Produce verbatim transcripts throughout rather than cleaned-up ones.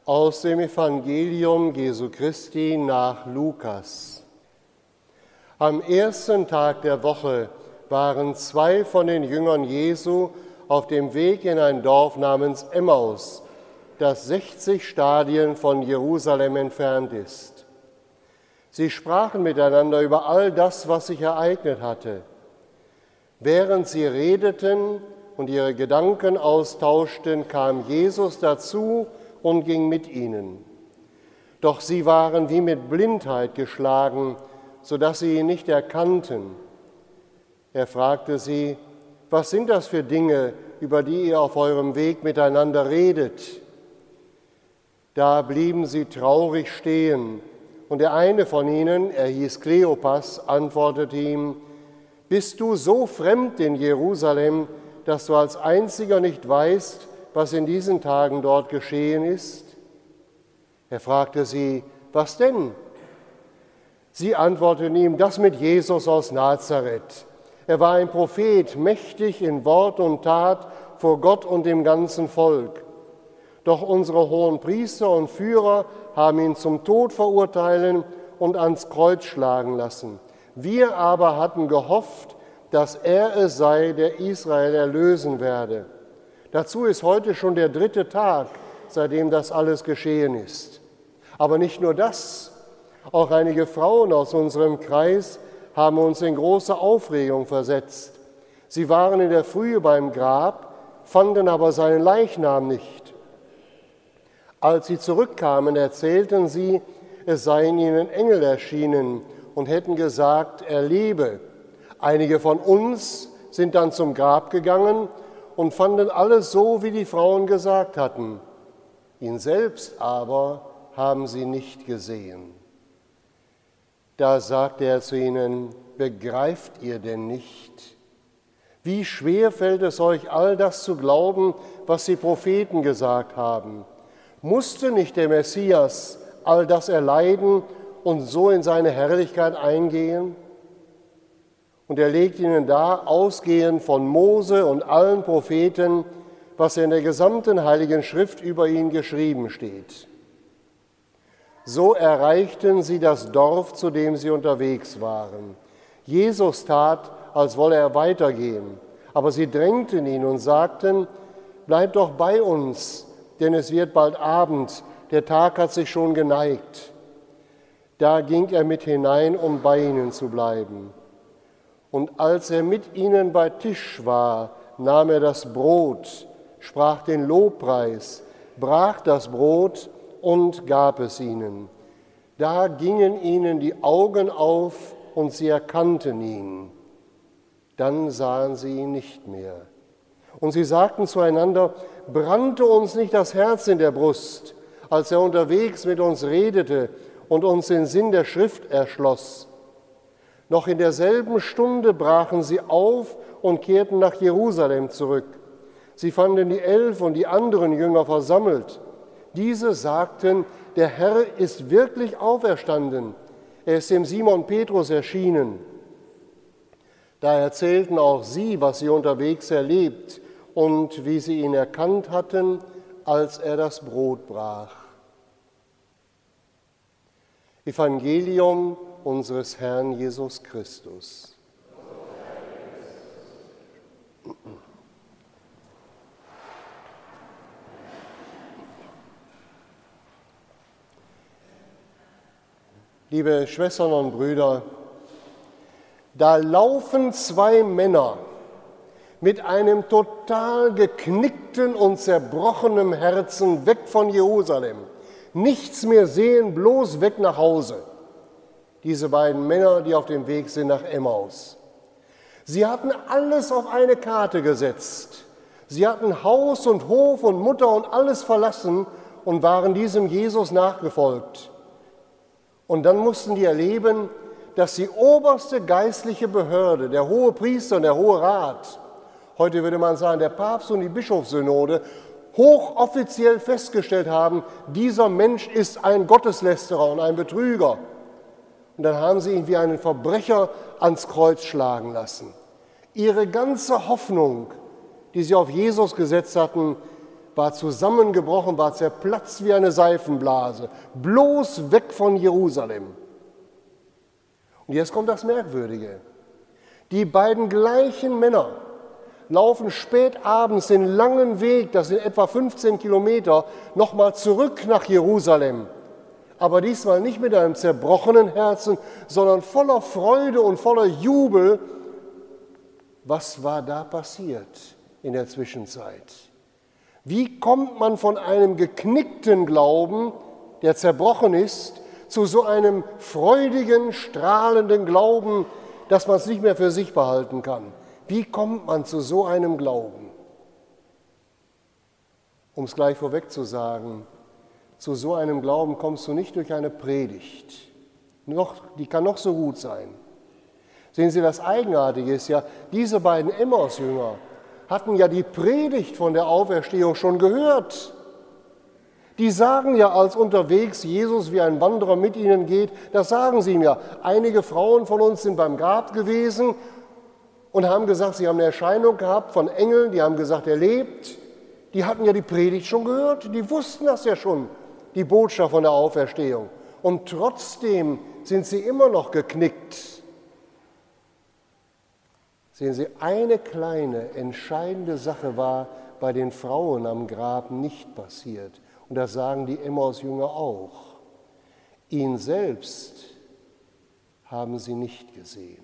Aus dem Evangelium Jesu Christi nach Lukas. Am ersten Tag der Woche waren zwei von den Jüngern Jesu auf dem Weg in ein Dorf namens Emmaus, das sechzig Stadien von Jerusalem entfernt ist. Sie sprachen miteinander über all das, was sich ereignet hatte. Während sie redeten und ihre Gedanken austauschten, kam Jesus dazu und ging mit ihnen. Doch sie waren wie mit Blindheit geschlagen, sodass sie ihn nicht erkannten. Er fragte sie: Was sind das für Dinge, über die ihr auf eurem Weg miteinander redet? Da blieben sie traurig stehen, und der eine von ihnen, er hieß Kleopas, antwortete ihm: Bist du so fremd in Jerusalem, dass du als einziger nicht weißt, was in diesen Tagen dort geschehen ist? Er fragte sie: Was denn? Sie antworteten ihm: Das mit Jesus aus Nazareth. Er war ein Prophet, mächtig in Wort und Tat vor Gott und dem ganzen Volk. Doch unsere hohen Priester und Führer haben ihn zum Tod verurteilen und ans Kreuz schlagen lassen. Wir aber hatten gehofft, dass er es sei, der Israel erlösen werde. Dazu ist heute schon der dritte Tag, seitdem das alles geschehen ist. Aber nicht nur das, auch einige Frauen aus unserem Kreis haben uns in große Aufregung versetzt. Sie waren in der Frühe beim Grab, fanden aber seinen Leichnam nicht. Als sie zurückkamen, erzählten sie, es seien ihnen Engel erschienen und hätten gesagt, er lebe. Einige von uns sind dann zum Grab gegangen und fanden alles so, wie die Frauen gesagt hatten. Ihn selbst aber haben sie nicht gesehen. Da sagte er zu ihnen: Begreift ihr denn nicht? Wie schwer fällt es euch, all das zu glauben, was die Propheten gesagt haben? Musste nicht der Messias all das erleiden und so in seine Herrlichkeit eingehen? Und er legt ihnen dar, ausgehend von Mose und allen Propheten, was in der gesamten Heiligen Schrift über ihn geschrieben steht. So erreichten sie das Dorf, zu dem sie unterwegs waren. Jesus tat, als wolle er weitergehen, aber sie drängten ihn und sagten: Bleib doch bei uns, denn es wird bald Abend, der Tag hat sich schon geneigt. Da ging er mit hinein, um bei ihnen zu bleiben. Und als er mit ihnen bei Tisch war, nahm er das Brot, sprach den Lobpreis, brach das Brot und gab es ihnen. Da gingen ihnen die Augen auf und sie erkannten ihn. Dann sahen sie ihn nicht mehr. Und sie sagten zueinander: Brannte uns nicht das Herz in der Brust, als er unterwegs mit uns redete und uns den Sinn der Schrift erschloss? Noch in derselben Stunde brachen sie auf und kehrten nach Jerusalem zurück. Sie fanden die Elf und die anderen Jünger versammelt. Diese sagten: Der Herr ist wirklich auferstanden. Er ist dem Simon Petrus erschienen. Da erzählten auch sie, was sie unterwegs erlebt und wie sie ihn erkannt hatten, als er das Brot brach. Evangelium unseres Herrn Jesus Christus. Liebe Schwestern und Brüder, da laufen zwei Männer mit einem total geknickten und zerbrochenen Herzen weg von Jerusalem. Nichts mehr sehen, bloß weg nach Hause. Diese beiden Männer, die auf dem Weg sind nach Emmaus. Sie hatten alles auf eine Karte gesetzt. Sie hatten Haus und Hof und Mutter und alles verlassen und waren diesem Jesus nachgefolgt. Und dann mussten die erleben, dass die oberste geistliche Behörde, der hohe Priester und der hohe Rat, heute würde man sagen der Papst und die Bischofssynode, hochoffiziell festgestellt haben, dieser Mensch ist ein Gotteslästerer und ein Betrüger. Und dann haben sie ihn wie einen Verbrecher ans Kreuz schlagen lassen. Ihre ganze Hoffnung, die sie auf Jesus gesetzt hatten, war zusammengebrochen, war zerplatzt wie eine Seifenblase. Bloß weg von Jerusalem. Und jetzt kommt das Merkwürdige. Die beiden gleichen Männer laufen spät abends den langen Weg, das sind etwa fünfzehn Kilometer, nochmal zurück nach Jerusalem. Aber diesmal nicht mit einem zerbrochenen Herzen, sondern voller Freude und voller Jubel. Was war da passiert in der Zwischenzeit? Wie kommt man von einem geknickten Glauben, der zerbrochen ist, zu so einem freudigen, strahlenden Glauben, dass man es nicht mehr für sich behalten kann? Wie kommt man zu so einem Glauben? Um es gleich vorweg zu sagen, zu so einem Glauben kommst du nicht durch eine Predigt. Noch, die kann noch so gut sein. Sehen Sie, das Eigenartige ist ja, diese beiden Emmaus-Jünger hatten ja die Predigt von der Auferstehung schon gehört. Die sagen ja, als unterwegs Jesus wie ein Wanderer mit ihnen geht, das sagen sie ihm ja. Einige Frauen von uns sind beim Grab gewesen und haben gesagt, sie haben eine Erscheinung gehabt von Engeln, die haben gesagt, er lebt. Die hatten ja die Predigt schon gehört, die wussten das ja schon, die Botschaft von der Auferstehung. Und trotzdem sind sie immer noch geknickt. Sehen Sie, eine kleine, entscheidende Sache war bei den Frauen am Grab nicht passiert. Und das sagen die Emmaus-Jünger auch. Ihn selbst haben sie nicht gesehen.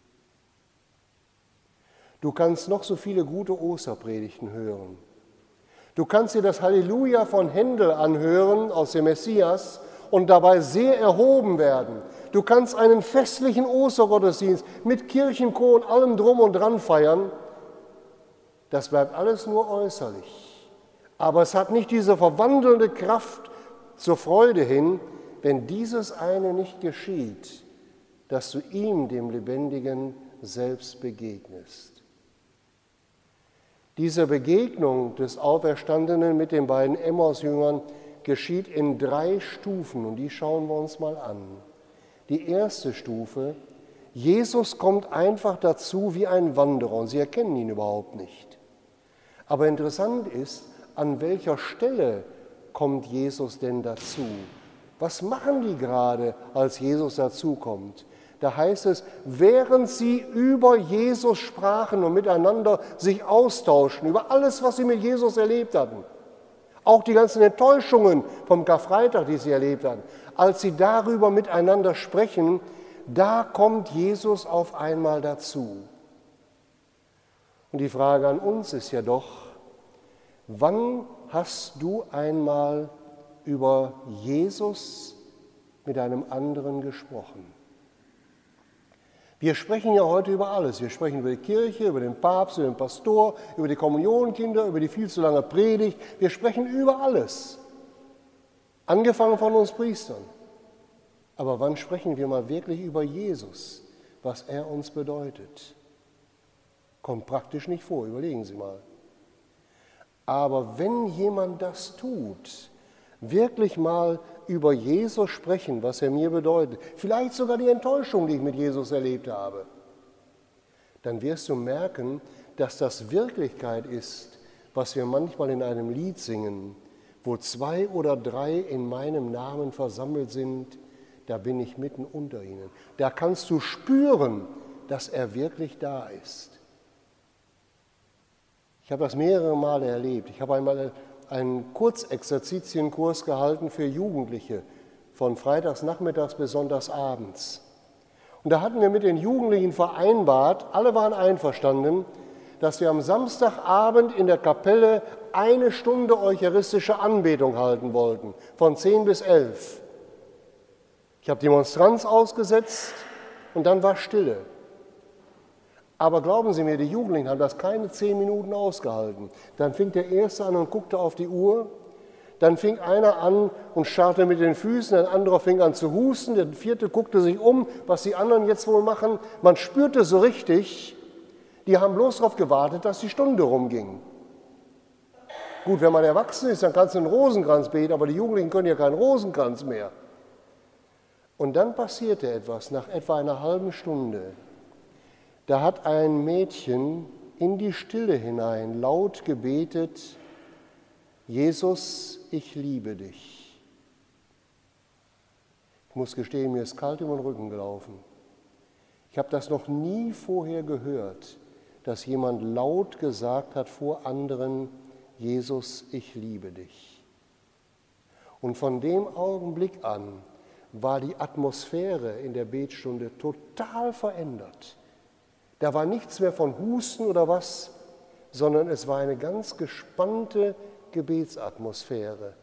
Du kannst noch so viele gute Osterpredigten hören. Du kannst dir das Halleluja von Händel anhören aus dem Messias und dabei sehr erhoben werden. Du kannst einen festlichen Ostergottesdienst mit Kirchenchor und allem drum und dran feiern. Das bleibt alles nur äußerlich. Aber es hat nicht diese verwandelnde Kraft zur Freude hin, wenn dieses eine nicht geschieht, dass du ihm, dem Lebendigen, selbst begegnest. Diese Begegnung des Auferstandenen mit den beiden Emmaus-Jüngern geschieht in drei Stufen und die schauen wir uns mal an. Die erste Stufe, Jesus kommt einfach dazu wie ein Wanderer und sie erkennen ihn überhaupt nicht. Aber interessant ist, an welcher Stelle kommt Jesus denn dazu? Was machen die gerade, als Jesus dazukommt? Da heißt es, während sie über Jesus sprachen und miteinander sich austauschen, über alles, was sie mit Jesus erlebt hatten, auch die ganzen Enttäuschungen vom Karfreitag, die sie erlebt hatten, als sie darüber miteinander sprechen, da kommt Jesus auf einmal dazu. Und die Frage an uns ist ja doch, wann hast du einmal über Jesus mit einem anderen gesprochen? Wir sprechen ja heute über alles. Wir sprechen über die Kirche, über den Papst, über den Pastor, über die Kommunionkinder, über die viel zu lange Predigt. Wir sprechen über alles. Angefangen von uns Priestern. Aber wann sprechen wir mal wirklich über Jesus, was er uns bedeutet? Kommt praktisch nicht vor, überlegen Sie mal. Aber wenn jemand das tut, wirklich mal über Jesus sprechen, was er mir bedeutet, vielleicht sogar die Enttäuschung, die ich mit Jesus erlebt habe, dann wirst du merken, dass das Wirklichkeit ist, was wir manchmal in einem Lied singen, wo zwei oder drei in meinem Namen versammelt sind, da bin ich mitten unter ihnen. Da kannst du spüren, dass er wirklich da ist. Ich habe das mehrere Male erlebt. Ich habe einmal einen Kurzexerzitienkurs gehalten für Jugendliche, von freitags nachmittags bis sonntags abends. Und da hatten wir mit den Jugendlichen vereinbart, alle waren einverstanden, dass wir am Samstagabend in der Kapelle eine Stunde eucharistische Anbetung halten wollten, von zehn bis elf. Ich habe die Monstranz ausgesetzt und dann war Stille. Aber glauben Sie mir, die Jugendlichen haben das keine zehn Minuten ausgehalten. Dann fing der Erste an und guckte auf die Uhr. Dann fing einer an und scharrte mit den Füßen, ein anderer fing an zu husten, der Vierte guckte sich um, was die anderen jetzt wohl machen. Man spürte so richtig, die haben bloß darauf gewartet, dass die Stunde rumging. Gut, wenn man erwachsen ist, dann kannst du einen Rosenkranz beten, aber die Jugendlichen können ja keinen Rosenkranz mehr. Und dann passierte etwas nach etwa einer halben Stunde. Da hat ein Mädchen in die Stille hinein laut gebetet, Jesus, ich liebe dich. Ich muss gestehen, mir ist kalt über den Rücken gelaufen. Ich habe das noch nie vorher gehört, dass jemand laut gesagt hat vor anderen, Jesus, ich liebe dich. Und von dem Augenblick an war die Atmosphäre in der Betstunde total verändert. Da war nichts mehr von Husten oder was, sondern es war eine ganz gespannte Gebetsatmosphäre.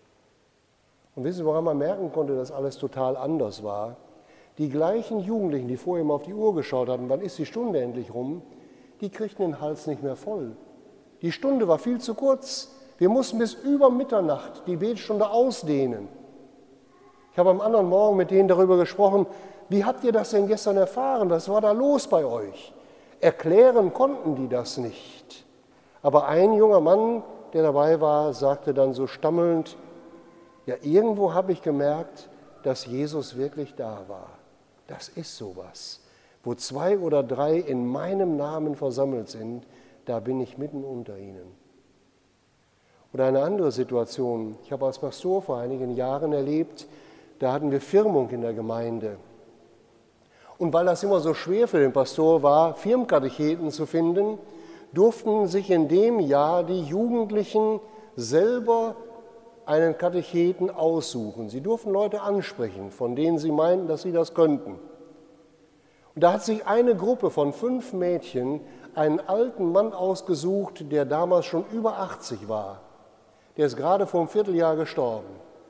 Und wissen Sie, woran man merken konnte, dass alles total anders war? Die gleichen Jugendlichen, die vorher mal auf die Uhr geschaut hatten, wann ist die Stunde endlich rum, die kriegten den Hals nicht mehr voll. Die Stunde war viel zu kurz. Wir mussten bis über Mitternacht die Betstunde ausdehnen. Ich habe am anderen Morgen mit denen darüber gesprochen, wie habt ihr das denn gestern erfahren? Was war da los bei euch? Erklären konnten die das nicht. Aber ein junger Mann, der dabei war, sagte dann so stammelnd, ja, irgendwo habe ich gemerkt, dass Jesus wirklich da war. Das ist sowas. Wo zwei oder drei in meinem Namen versammelt sind, da bin ich mitten unter ihnen. Oder eine andere Situation. Ich habe als Pastor vor einigen Jahren erlebt, da hatten wir Firmung in der Gemeinde. Und weil das immer so schwer für den Pastor war, Firmkatecheten zu finden, durften sich in dem Jahr die Jugendlichen selber einen Katecheten aussuchen. Sie durften Leute ansprechen, von denen sie meinten, dass sie das könnten. Und da hat sich eine Gruppe von fünf Mädchen einen alten Mann ausgesucht, der damals schon über achtzig war. Der ist gerade vor einem Vierteljahr gestorben.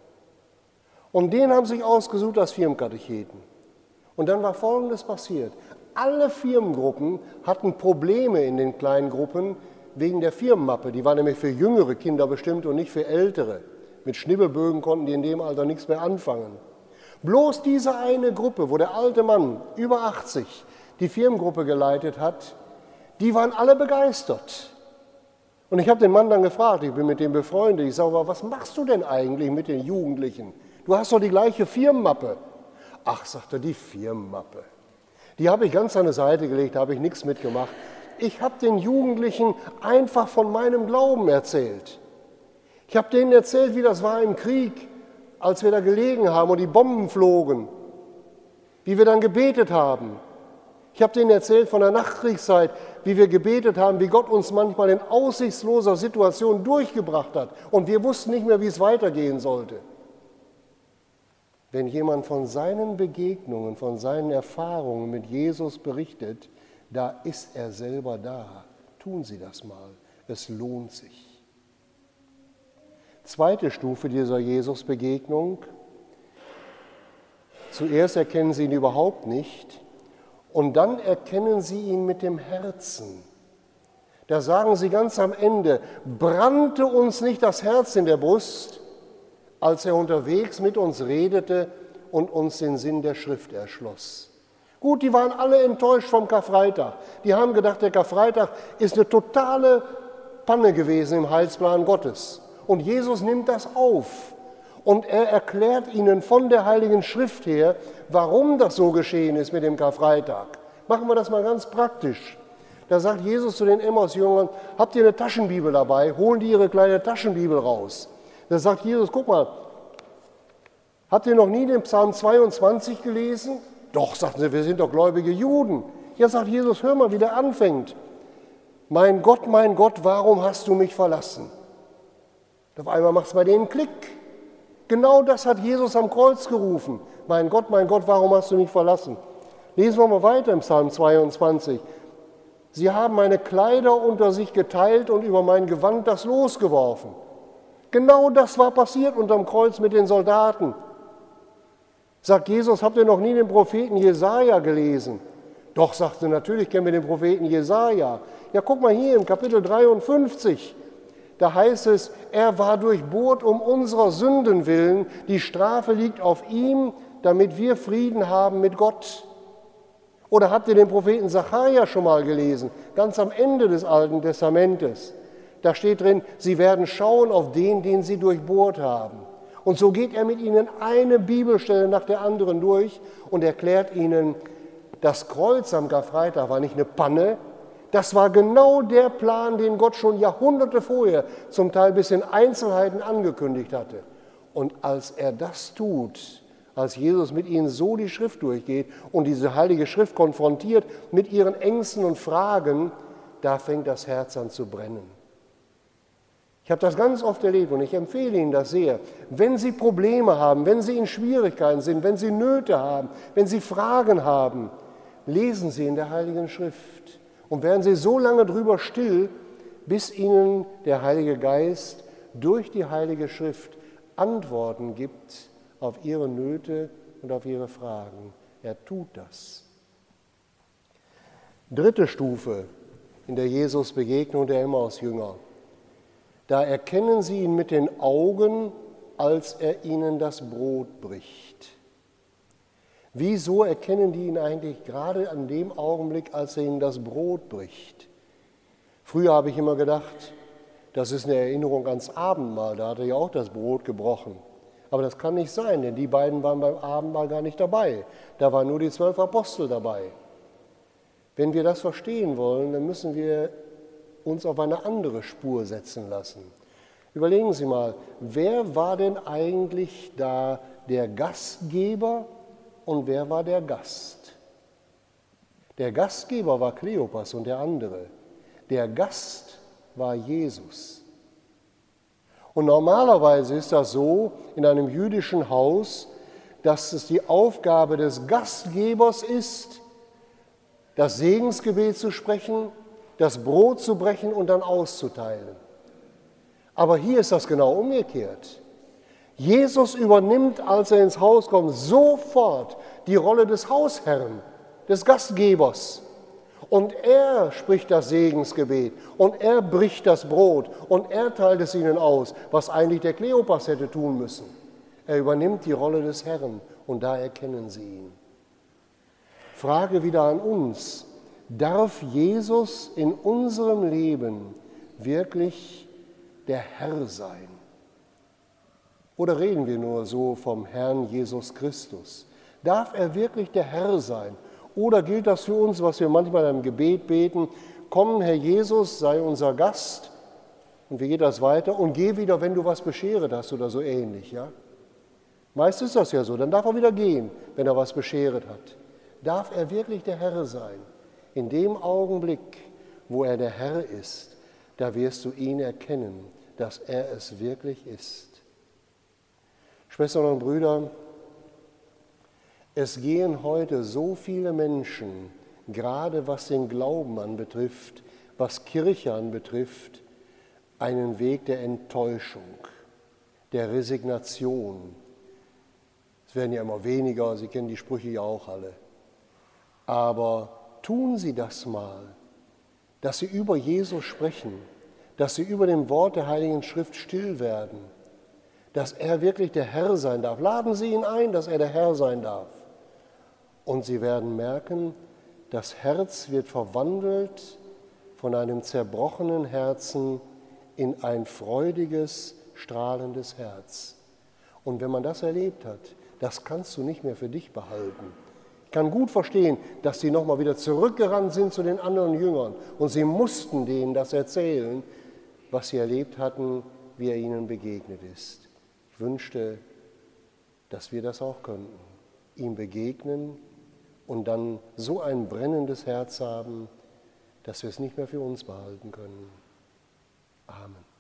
Und den haben sich ausgesucht als Firmenkatecheten. Und dann war Folgendes passiert. Alle Firmengruppen hatten Probleme in den kleinen Gruppen wegen der Firmenmappe. Die war nämlich für jüngere Kinder bestimmt und nicht für ältere. Mit Schnibbelbögen konnten die in dem Alter nichts mehr anfangen. Bloß diese eine Gruppe, wo der alte Mann über achtzig die Firmengruppe geleitet hat, die waren alle begeistert. Und ich habe den Mann dann gefragt, ich bin mit dem befreundet, ich sage, was machst du denn eigentlich mit den Jugendlichen? Du hast doch die gleiche Firmenmappe. Ach, sagt er, die Firmenmappe. Die habe ich ganz an die Seite gelegt, da habe ich nichts mitgemacht. Ich habe den Jugendlichen einfach von meinem Glauben erzählt. Ich habe denen erzählt, wie das war im Krieg, als wir da gelegen haben und die Bomben flogen, wie wir dann gebetet haben. Ich habe denen erzählt von der Nachkriegszeit, wie wir gebetet haben, wie Gott uns manchmal in aussichtsloser Situation durchgebracht hat und wir wussten nicht mehr, wie es weitergehen sollte. Wenn jemand von seinen Begegnungen, von seinen Erfahrungen mit Jesus berichtet, da ist er selber da. Tun Sie das mal, es lohnt sich. Zweite Stufe dieser Jesus-Begegnung. Zuerst erkennen Sie ihn überhaupt nicht und dann erkennen Sie ihn mit dem Herzen. Da sagen Sie ganz am Ende, brannte uns nicht das Herz in der Brust, als er unterwegs mit uns redete und uns den Sinn der Schrift erschloss. Gut, die waren alle enttäuscht vom Karfreitag. Die haben gedacht, der Karfreitag ist eine totale Panne gewesen im Heilsplan Gottes. Und Jesus nimmt das auf und er erklärt ihnen von der Heiligen Schrift her, warum das so geschehen ist mit dem Karfreitag. Machen wir das mal ganz praktisch. Da sagt Jesus zu den Emmaus-Jüngern, habt ihr eine Taschenbibel dabei? Holen die ihre kleine Taschenbibel raus. Da sagt Jesus, guck mal, habt ihr noch nie den Psalm zweiundzwanzig gelesen? Doch, sagten sie, wir sind doch gläubige Juden. Ja, sagt Jesus, hör mal, wie der anfängt. Mein Gott, mein Gott, warum hast du mich verlassen? Auf einmal macht es bei denen Klick. Genau das hat Jesus am Kreuz gerufen. Mein Gott, mein Gott, warum hast du mich verlassen? Lesen wir mal weiter im Psalm zweiundzwanzig. Sie haben meine Kleider unter sich geteilt und über mein Gewand das Los geworfen. Genau das war passiert unterm Kreuz mit den Soldaten. Sagt Jesus, habt ihr noch nie den Propheten Jesaja gelesen? Doch, sagte, natürlich kennen wir den Propheten Jesaja. Ja, guck mal hier im Kapitel dreiundfünfzig. Da heißt es, er war durchbohrt um unserer Sünden willen, die Strafe liegt auf ihm, damit wir Frieden haben mit Gott. Oder habt ihr den Propheten Sacharja schon mal gelesen? Ganz am Ende des Alten Testamentes. Da steht drin, sie werden schauen auf den, den sie durchbohrt haben. Und so geht er mit ihnen eine Bibelstelle nach der anderen durch und erklärt ihnen, das Kreuz am Karfreitag war nicht eine Panne, Das war genau der Plan, den Gott schon Jahrhunderte vorher zum Teil bis in Einzelheiten angekündigt hatte. Und als er das tut, als Jesus mit ihnen so die Schrift durchgeht und diese Heilige Schrift konfrontiert mit ihren Ängsten und Fragen, da fängt das Herz an zu brennen. Ich habe das ganz oft erlebt und ich empfehle Ihnen das sehr. Wenn Sie Probleme haben, wenn Sie in Schwierigkeiten sind, wenn Sie Nöte haben, wenn Sie Fragen haben, lesen Sie in der Heiligen Schrift und werden Sie so lange drüber still, bis Ihnen der Heilige Geist durch die Heilige Schrift Antworten gibt auf Ihre Nöte und auf Ihre Fragen. Er tut das. Dritte Stufe in der Jesus-Begegnung der Emmaus-Jünger. Da erkennen sie ihn mit den Augen, als er ihnen das Brot bricht. Wieso erkennen die ihn eigentlich gerade an dem Augenblick, als er ihnen das Brot bricht? Früher habe ich immer gedacht, das ist eine Erinnerung ans Abendmahl, da hat er ja auch das Brot gebrochen. Aber das kann nicht sein, denn die beiden waren beim Abendmahl gar nicht dabei. Da waren nur die zwölf Apostel dabei. Wenn wir das verstehen wollen, dann müssen wir uns auf eine andere Spur setzen lassen. Überlegen Sie mal, wer war denn eigentlich da der Gastgeber und wer war der Gast? Der Gastgeber war Kleopas und der andere. Der Gast war Jesus. Und normalerweise ist das so in einem jüdischen Haus, dass es die Aufgabe des Gastgebers ist, das Segensgebet zu sprechen, das Brot zu brechen und dann auszuteilen. Aber hier ist das genau umgekehrt. Jesus übernimmt, als er ins Haus kommt, sofort die Rolle des Hausherrn, des Gastgebers. Und er spricht das Segensgebet und er bricht das Brot und er teilt es ihnen aus, was eigentlich der Kleopas hätte tun müssen. Er übernimmt die Rolle des Herrn und da erkennen sie ihn. Frage wieder an uns. Darf Jesus in unserem Leben wirklich der Herr sein? Oder reden wir nur so vom Herrn Jesus Christus? Darf er wirklich der Herr sein? Oder gilt das für uns, was wir manchmal im Gebet beten, komm, Herr Jesus, sei unser Gast, und wie geht das weiter? Und geh wieder, wenn du was beschert hast oder so ähnlich. Ja? Meist ist das ja so, dann darf er wieder gehen, wenn er was beschert hat. Darf er wirklich der Herr sein? In dem Augenblick, wo er der Herr ist, da wirst du ihn erkennen, dass er es wirklich ist. Schwestern und Brüder, es gehen heute so viele Menschen, gerade was den Glauben anbetrifft, was Kirche anbetrifft, einen Weg der Enttäuschung, der Resignation. Es werden ja immer weniger, Sie kennen die Sprüche ja auch alle. Aber tun Sie das mal, dass Sie über Jesus sprechen, dass Sie über dem Wort der Heiligen Schrift still werden, dass er wirklich der Herr sein darf. Laden Sie ihn ein, dass er der Herr sein darf. Und Sie werden merken, das Herz wird verwandelt von einem zerbrochenen Herzen in ein freudiges, strahlendes Herz. Und wenn man das erlebt hat, das kannst du nicht mehr für dich behalten. Ich kann gut verstehen, dass sie nochmal wieder zurückgerannt sind zu den anderen Jüngern und sie mussten denen das erzählen, was sie erlebt hatten, wie er ihnen begegnet ist. Ich wünschte, dass wir das auch könnten, ihm begegnen und dann so ein brennendes Herz haben, dass wir es nicht mehr für uns behalten können. Amen.